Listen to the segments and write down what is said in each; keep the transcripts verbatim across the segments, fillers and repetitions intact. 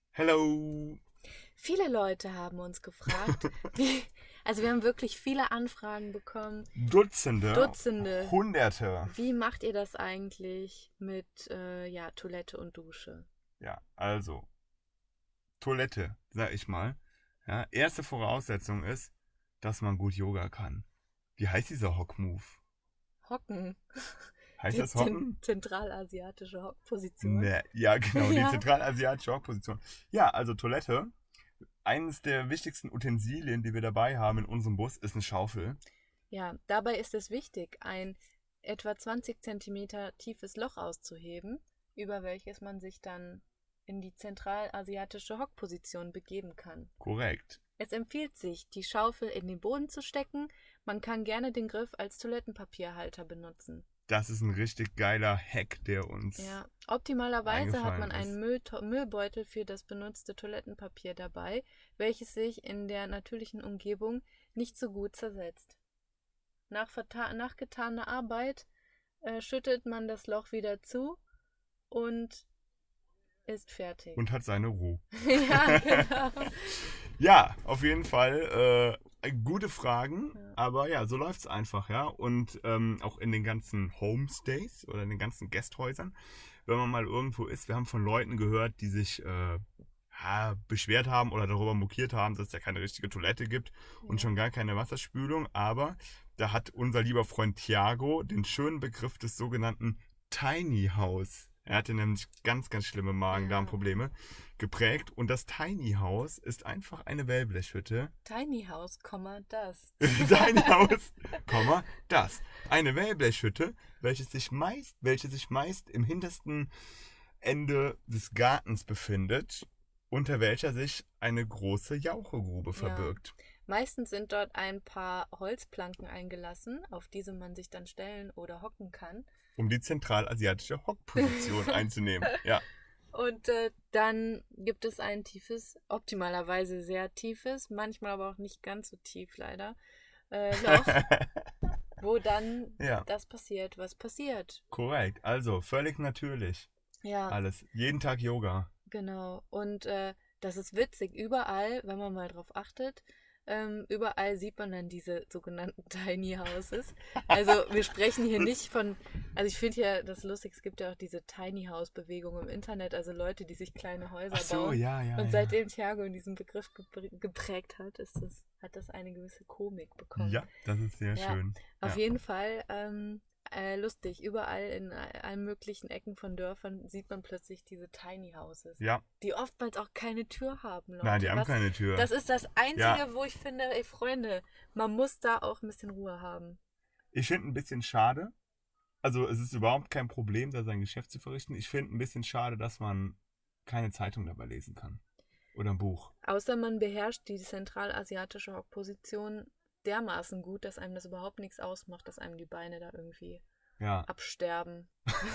Hello! Viele Leute haben uns gefragt, wie, also wir haben wirklich viele Anfragen bekommen. Dutzende, Dutzende. Hunderte. Wie macht ihr das eigentlich mit äh, ja, Toilette und Dusche? Ja, also, Toilette, sag ich mal. Ja, erste Voraussetzung ist, dass man gut Yoga kann. Wie heißt dieser Hock-Move? Hocken. Heißt Die das Hocken? zentralasiatische Hockposition. Ne, ja, genau, die Ja. zentralasiatische Hockposition. Ja, also Toilette. Eines der wichtigsten Utensilien, die wir dabei haben in unserem Bus, ist eine Schaufel. Ja, dabei ist es wichtig, ein etwa zwanzig Zentimeter tiefes Loch auszuheben, über welches man sich dann in die zentralasiatische Hockposition begeben kann. Korrekt. Es empfiehlt sich, die Schaufel in den Boden zu stecken. Man kann gerne den Griff als Toilettenpapierhalter benutzen. Das ist ein richtig geiler Hack, der uns. Ja, optimalerweise hat man eingefallen ist. einen Müll Müllbeutel für das benutzte Toilettenpapier dabei, welches sich in der natürlichen Umgebung nicht so gut zersetzt. Nach, verta- nach getaner Arbeit äh, schüttet man das Loch wieder zu und ist fertig. Und hat seine Ruhe. Ja, genau. Ja, auf jeden Fall äh, gute Fragen, Ja. aber ja, so läuft's einfach, ja. Und ähm, auch in den ganzen Homestays oder in den ganzen Gästhäusern, wenn man mal irgendwo ist, wir haben von Leuten gehört, die sich äh, ja, beschwert haben oder darüber mokiert haben, dass es ja keine richtige Toilette gibt und Ja. schon gar keine Wasserspülung, aber da hat unser lieber Freund Thiago den schönen Begriff des sogenannten Tiny House. Er hatte nämlich ganz, ganz schlimme Magen-Darm-Probleme geprägt. Und das Tiny House ist einfach eine Wellblechhütte. Tiny House, das. Tiny House, Komma, das. Eine Wellblechhütte, welche sich meist, welche sich meist im hintersten Ende des Gartens befindet, unter welcher sich eine große Jauchegrube verbirgt. Meistens sind dort ein paar Holzplanken eingelassen, auf diese man sich dann stellen oder hocken kann. Um die zentralasiatische Hockposition einzunehmen. Ja. Und äh, dann gibt es ein tiefes, optimalerweise sehr tiefes, manchmal aber auch nicht ganz so tief leider, äh, Loch, wo dann Ja. das passiert, was passiert. Korrekt. Also völlig natürlich. Ja, Alles. Jeden Tag Yoga. genau. Und äh, das ist witzig. Überall, wenn man mal drauf achtet, ähm, überall sieht man dann diese sogenannten Tiny Houses. Also wir sprechen hier nicht von, also ich finde ja das lustig, es gibt ja auch diese Tiny House Bewegung im Internet, also Leute, die sich kleine Häuser Ach so, bauen. ja, ja. Und ja. seitdem Thiago in diesem Begriff gepr- geprägt hat, ist das, hat das eine gewisse Komik bekommen. Ja, das ist sehr Ja, schön. Auf ja. jeden Fall äh, lustig. Überall in allen möglichen Ecken von Dörfern sieht man plötzlich diese Tiny Houses, Ja. die oftmals auch keine Tür haben. Leute. Nein, die haben Was, keine Tür. Das ist das Einzige, Ja. wo ich finde, ey Freunde, man muss da auch ein bisschen Ruhe haben. Ich finde ein bisschen schade. Also es ist überhaupt kein Problem, da sein Geschäft zu verrichten. Ich finde ein bisschen schade, dass man keine Zeitung dabei lesen kann. Oder ein Buch. Außer man beherrscht die zentralasiatische Hockposition dermaßen gut, dass einem das überhaupt nichts ausmacht, dass einem die Beine da irgendwie Ja. absterben.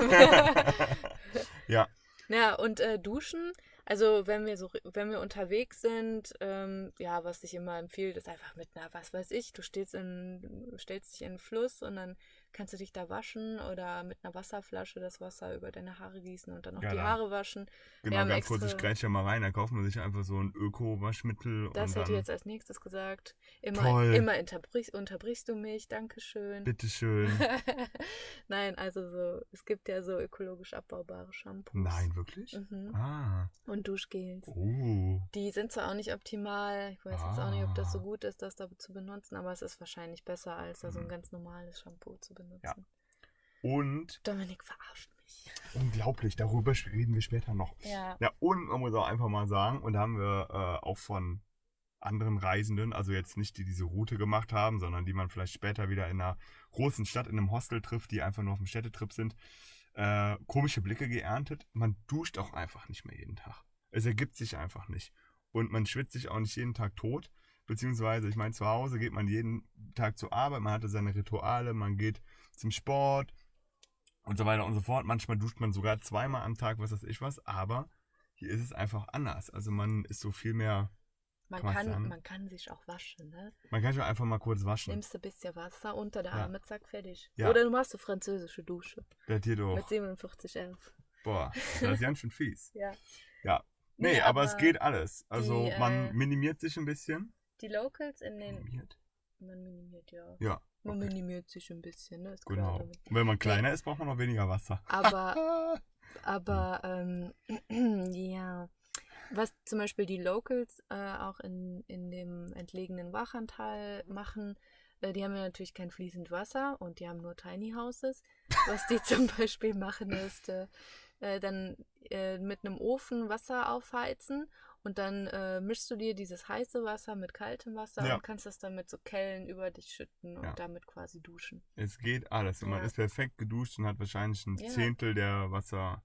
Ja. Ja, und äh, duschen, also wenn wir so, wenn wir unterwegs sind, ähm, ja, was sich immer empfiehlt, ist einfach mit einer, was weiß ich, du stehst in, stellst dich in einen Fluss und dann kannst du dich da waschen oder mit einer Wasserflasche das Wasser über deine Haare gießen und dann auch Ja, die dann- Haare waschen. Genau, haben ganz kurz, extra- ich grätsche ja mal rein, da kauft man sich einfach so ein Öko-Waschmittel Das und hätte dann, ich jetzt als nächstes gesagt. Immer, Toll. immer unterbrichst, unterbrichst du mich, Dankeschön. bitteschön. Nein, also so, es gibt ja so ökologisch abbaubare Shampoos. Nein, wirklich? Mhm. Ah. Und Duschgels. Oh. Die sind zwar auch nicht optimal, ich weiß jetzt auch nicht, ob das so Ah. gut ist, das da zu benutzen, aber es ist wahrscheinlich besser, als da so ein ganz normales Shampoo zu benutzen. Ja. Und Dominik verarscht mich. unglaublich, darüber reden wir später noch. Ja. Ja, und man muss auch einfach mal sagen, und da haben wir äh, auch von anderen Reisenden, also jetzt nicht die diese Route gemacht haben, sondern die man vielleicht später wieder in einer großen Stadt, in einem Hostel trifft, die einfach nur auf dem Städtetrip sind, äh, komische Blicke geerntet. Man duscht auch einfach nicht mehr jeden Tag. Es ergibt sich einfach nicht. Und man schwitzt sich auch nicht jeden Tag tot. Beziehungsweise, ich meine, zu Hause geht man jeden Tag zur Arbeit, man hatte seine Rituale, man geht zum Sport und so weiter und so fort. Manchmal duscht man sogar zweimal am Tag, was weiß ich was, aber hier ist es einfach anders. Also man ist so viel mehr, Man Kann man kann, sagen? man kann sich auch waschen, ne? man kann schon einfach mal kurz waschen. Nimmst du ein bisschen Wasser unter der Ja. Arme, zack, fertig. Ja. Oder du machst eine französische Dusche Der hat hier mit doch, siebenundvierzig Komma elf. boah, das ist ganz schön fies. Ja. Ja, Nee, Nee, aber es aber geht alles. Also die, man äh, minimiert sich ein bisschen. Die Locals in den. Minimiert? Man minimiert, ja. Ja, Man okay. minimiert sich ein bisschen, ne? Ist klar Genau. damit. Und wenn man Nee, kleiner ist, braucht man noch weniger Wasser. aber, aber, ähm, ja. Was zum Beispiel die Locals äh, auch in, in dem entlegenen Wachantal machen, äh, die haben ja natürlich kein fließend Wasser und die haben nur Tiny Houses. Was die zum Beispiel machen ist, äh, äh, dann äh, mit einem Ofen Wasser aufheizen und dann äh, mischst du dir dieses heiße Wasser mit kaltem Wasser Ja. und kannst das dann mit so Kellen über dich schütten und Ja. damit quasi duschen. Es geht alles. Und man Ja. ist perfekt geduscht und hat wahrscheinlich ein Ja. Zehntel der Wasser,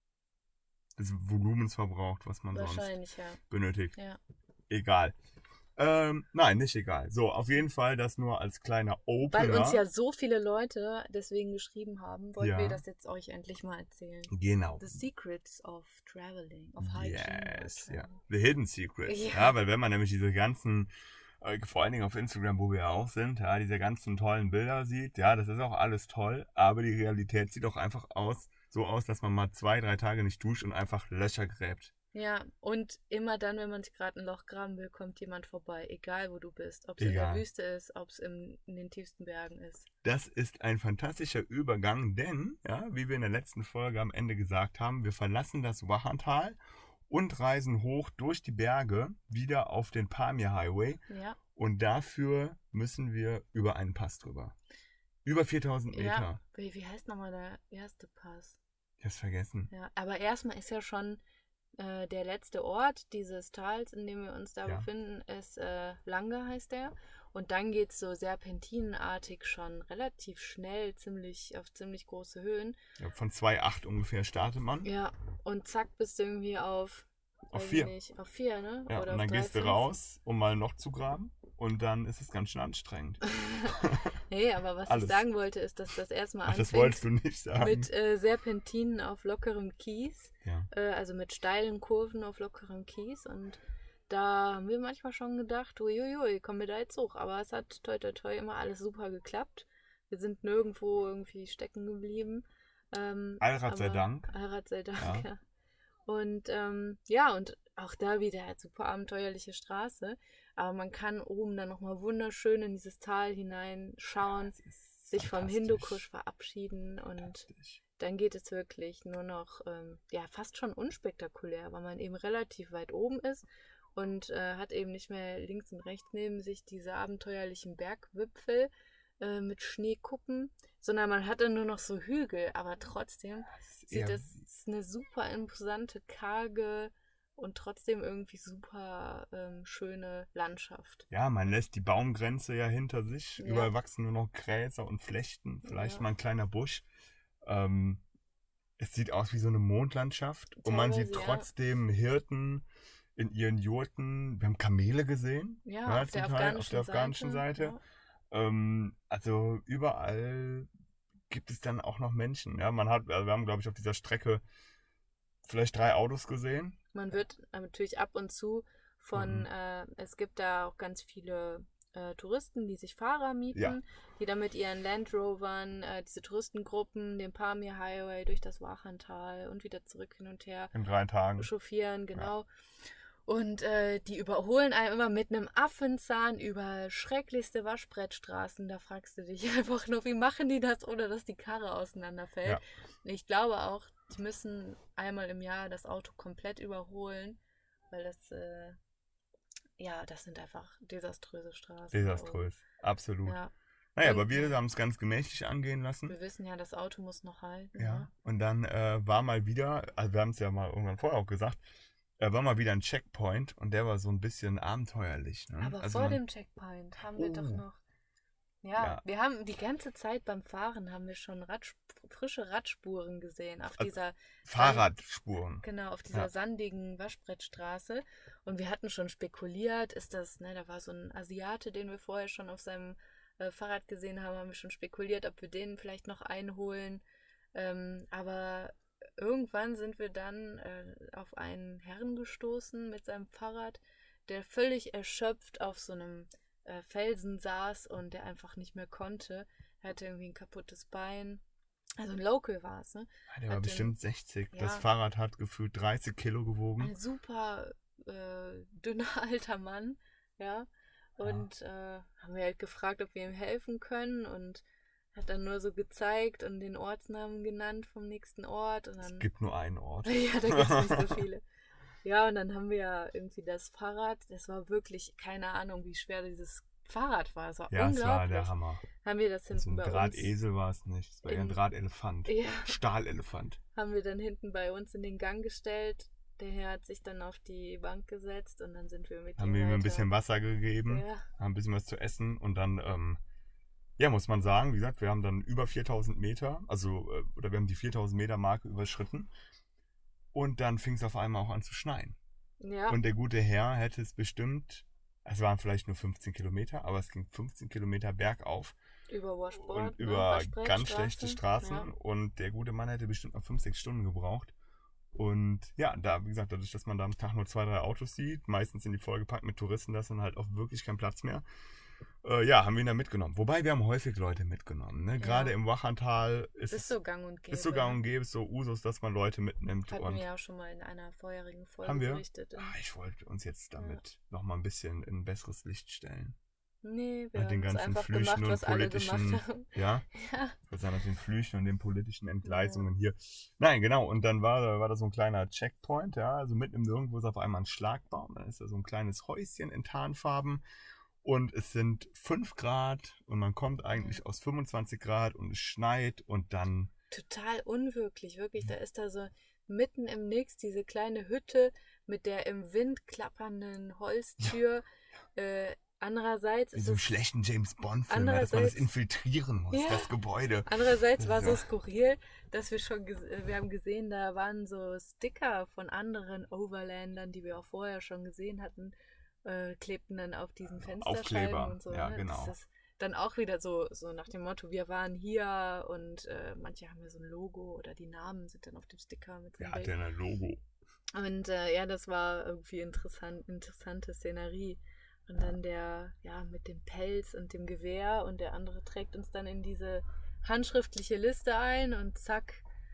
des Volumens verbraucht, was man sonst Wahrscheinlich, ja. benötigt. Ja. Egal. Ähm, nein, nicht egal. So, auf jeden Fall das nur als kleiner Opener. Weil uns ja so viele Leute deswegen geschrieben haben, wollten Ja. wir das jetzt euch endlich mal erzählen. Genau. The Secrets of Traveling, of Hygiene. Yes, or ja. travel. The Hidden Secrets. Ja. Ja. Weil wenn man nämlich diese ganzen, äh, vor allen Dingen auf Instagram, wo wir ja auch sind, ja, diese ganzen tollen Bilder sieht, ja, das ist auch alles toll, aber die Realität sieht auch einfach aus, so aus, dass man mal zwei, drei Tage nicht duscht und einfach Löcher gräbt. Ja, und immer dann, wenn man sich gerade ein Loch graben will, kommt jemand vorbei. Egal, wo du bist. Ob es in der Egal. Wüste ist, ob es in den tiefsten Bergen ist. Das ist ein fantastischer Übergang, denn, ja, wie wir in der letzten Folge am Ende gesagt haben, wir verlassen das Wachantal und reisen hoch durch die Berge wieder auf den Pamir Highway. Ja. Und dafür müssen wir über einen Pass drüber. Über viertausend Meter. Ja. Wie, wie heißt nochmal der erste Pass? Ich hab's vergessen. Ja, aber erstmal ist ja schon äh, der letzte Ort dieses Tals, in dem wir uns da Ja. befinden, ist äh, Lange heißt der. Und dann geht es so serpentinenartig schon relativ schnell, ziemlich auf ziemlich große Höhen. Ja, von zwei Komma acht ungefähr startet man. Ja, und zack bist du irgendwie auf, Auf weiß ich vier. nicht, auf vier, ne? Ja, Oder und dann auf drei, gehst du fünf. raus, um mal ein Loch zu graben. Und dann ist es ganz schön anstrengend. Nee, aber was Alles. ich sagen wollte, ist, dass das erstmal Ach, das anfängt wolltest du nicht sagen. mit äh, Serpentinen auf lockerem Kies. Ja. Äh, also mit steilen Kurven auf lockerem Kies. Und da haben wir manchmal schon gedacht, uiuiui, kommen wir da jetzt hoch. Aber es hat toi toi toi immer alles super geklappt. Wir sind nirgendwo irgendwie stecken geblieben. Ähm, Allrad sei aber- Dank. Allrad sei Dank, Ja. ja. Und ähm, ja, und auch da wieder halt super abenteuerliche Straße. Aber man kann oben dann nochmal wunderschön in dieses Tal hineinschauen, Das ist sich vom fantastisch. Hindukusch verabschieden und Fantastisch. dann geht es wirklich nur noch, ähm, ja, fast schon unspektakulär, weil man eben relativ weit oben ist und äh, hat eben nicht mehr links und rechts neben sich diese abenteuerlichen Bergwipfel äh, mit Schneekuppen, sondern man hat dann nur noch so Hügel, aber trotzdem Das ist sieht eher- das ist eine super imposante, karge und trotzdem irgendwie super ähm, schöne Landschaft. Ja, man lässt die Baumgrenze ja hinter sich. Ja. Überall wachsen nur noch Gräser und Flechten. Vielleicht Ja. mal ein kleiner Busch. Ähm, es sieht aus wie so eine Mondlandschaft. Und man sieht Teilweise, ja. trotzdem Hirten in ihren Jurten. Wir haben Kamele gesehen. Ja, auf zum der Teil, afghanischen, auf der afghanischen Seite. Ja. Ähm, also überall gibt es dann auch noch Menschen. Ja, man hat, also wir haben, glaube ich, auf dieser Strecke vielleicht drei Autos gesehen. Man wird natürlich ab und zu von, Mhm. äh, es gibt da auch ganz viele äh, Touristen, die sich Fahrer mieten, Ja. die dann mit ihren Land Rovern, äh, diese Touristengruppen, den Pamir Highway durch das Wachantal und wieder zurück hin und her In drei Tagen. chauffieren, genau. Und äh, die überholen einen immer mit einem Affenzahn über schrecklichste Waschbrettstraßen. Da fragst du dich einfach nur, wie machen die das, ohne dass die Karre auseinanderfällt. Ja. Ich glaube auch, die müssen einmal im Jahr das Auto komplett überholen, weil das, äh, ja, das sind einfach desaströse Straßen. Desaströs. Absolut. Ja, Naja, Und- aber wir haben es ganz gemächlich angehen lassen. wir wissen ja, das Auto muss noch halten. Ja. ne? Und dann äh, war mal wieder, also wir haben es ja mal irgendwann vorher auch gesagt, äh, war mal wieder ein Checkpoint und der war so ein bisschen abenteuerlich. Ne? Aber also vor man, dem Checkpoint haben wir doch Oh. noch. Ja, Ja. wir haben die ganze Zeit beim Fahren haben wir schon Radsp frische Radspuren gesehen auf Also- dieser Fahrradspuren. genau auf dieser Ja. sandigen Waschbrettstraße und wir hatten schon spekuliert, ist das, ne, da war so ein Asiate, den wir vorher schon auf seinem äh, Fahrrad gesehen haben, haben wir schon spekuliert, ob wir den vielleicht noch einholen. Ähm, aber irgendwann sind wir dann äh, auf einen Herrn gestoßen mit seinem Fahrrad, der völlig erschöpft auf so einem äh, Felsen saß und der einfach nicht mehr konnte. Er hatte irgendwie ein kaputtes Bein Also ein Local war es, ne? Ja, der war Hat bestimmt den- sechzig. ja. Das Fahrrad hat gefühlt dreißig Kilo gewogen. Ein super äh, dünner alter Mann, ja. Und ja. äh, haben wir halt gefragt, ob wir ihm helfen können und hat dann nur so gezeigt und den Ortsnamen genannt vom nächsten Ort. Und dann, es gibt nur einen Ort. ja, da gibt es nicht so viele. Ja, und dann haben wir ja irgendwie das Fahrrad, das war wirklich, keine Ahnung, wie schwer dieses Fahrrad war. Es war ja, unglaublich. es war der Hammer. Haben wir das hinten So ein bei uns... Drahtesel war es nicht. Es war eher ein in- Drahtelefant. Ja, Stahlelefant. haben wir dann hinten bei uns in den Gang gestellt. Der Herr hat sich dann auf die Bank gesetzt und dann sind wir mit Haben ihm wir ihm ein weiter. bisschen Wasser gegeben, Ja, haben ein bisschen was zu essen und dann, ähm, ja, muss man sagen, wie gesagt, wir haben dann über viertausend Meter, also, äh, oder wir haben die viertausend Meter Marke überschritten und dann fing es auf einmal auch an zu schneien. ja, Und der gute Herr hätte es bestimmt, es waren vielleicht nur fünfzehn Kilometer, aber es ging fünfzehn Kilometer bergauf über Washboard. und ne, über Waschbrettstraßen. ganz schlechte Straßen Ja. und der gute Mann hätte bestimmt noch fünf, sechs Stunden gebraucht. Und ja, da, wie gesagt, dadurch, dass man da am Tag nur zwei, drei Autos sieht, meistens sind die vollgepackt mit Touristen, da ist dann halt auch wirklich kein Platz mehr. Äh, ja, haben wir ihn dann mitgenommen. Wobei, wir haben häufig Leute mitgenommen. Ne? Gerade Ja. im Wachantal ist Ist so gang und gäbe. ist so gang und gäbe, ist so Usus, dass man Leute mitnimmt. Hatten Und wir ja auch schon mal in einer vorherigen Folge haben wir? berichtet. Ah, ich wollte uns jetzt damit nochmal ein bisschen in ein besseres Licht stellen. Nee, wir Mit den haben es ganzen einfach Flüchen gemacht, und was alle politischen, gemacht haben. ja, Ja. ich würde sagen, mit den Flüchen und den politischen Entgleisungen hier. Nein, genau, und dann war, war da so ein kleiner Checkpoint, ja, also mitten im Nirgendwo ist auf einmal ein Schlagbaum, dann ist da so ein kleines Häuschen in Tarnfarben und es sind fünf Grad und man kommt eigentlich aus fünfundzwanzig Grad und es schneit und dann, Total unwirklich, wirklich. Da ist da so mitten im Nix diese kleine Hütte mit der im Wind klappernden Holztür. Äh, andererseits in ist so einem es schlechten James-Bond-Film, ja, dass man das andererseits- infiltrieren muss, Ja. das Gebäude. Andererseits war so Ja. skurril, dass wir schon, ges- äh, wir haben gesehen, da waren so Sticker von anderen Overlandern, die wir auch vorher schon gesehen hatten, äh, klebten dann auf diesen Fensterscheiben Aufkleber, und so. ja, ne? genau. Das ist dann auch wieder so, so nach dem Motto, wir waren hier und äh, manche haben ja so ein Logo oder die Namen sind dann auf dem Sticker mit so Der einem hat ja Bild. ein Logo. Und äh, ja, das war irgendwie interessant, interessante Szenerie. Und dann der, ja, mit dem Pelz und dem Gewehr und der andere trägt uns dann in diese handschriftliche Liste ein und zack,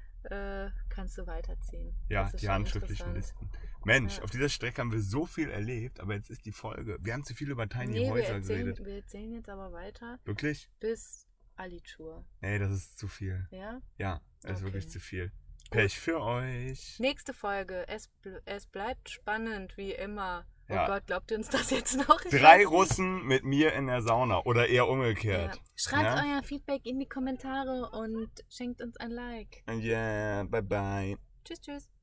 äh, kannst du weiterziehen. Ja, Das ist die schon handschriftlichen interessant. Listen. Mensch, Ja. auf dieser Strecke haben wir so viel erlebt, aber jetzt ist die Folge. Wir haben zu viel über Tiny Nee, wir Häuser erzählen, geredet. wir erzählen jetzt aber weiter Wirklich? bis Alichur. Nee, das ist zu viel. Ja? Ja, das ist Okay. wirklich zu viel. Pech für euch. Nächste Folge. Es, bl- es bleibt spannend, wie immer. Oh Ja. Gott, glaubt ihr uns das jetzt noch? Ich Drei weiß nicht. Russen mit mir in der Sauna. Oder eher Ja. umgekehrt. Schreibt Ja? euer Feedback in die Kommentare und schenkt uns ein Like. Ja, bye bye. Tschüss, tschüss.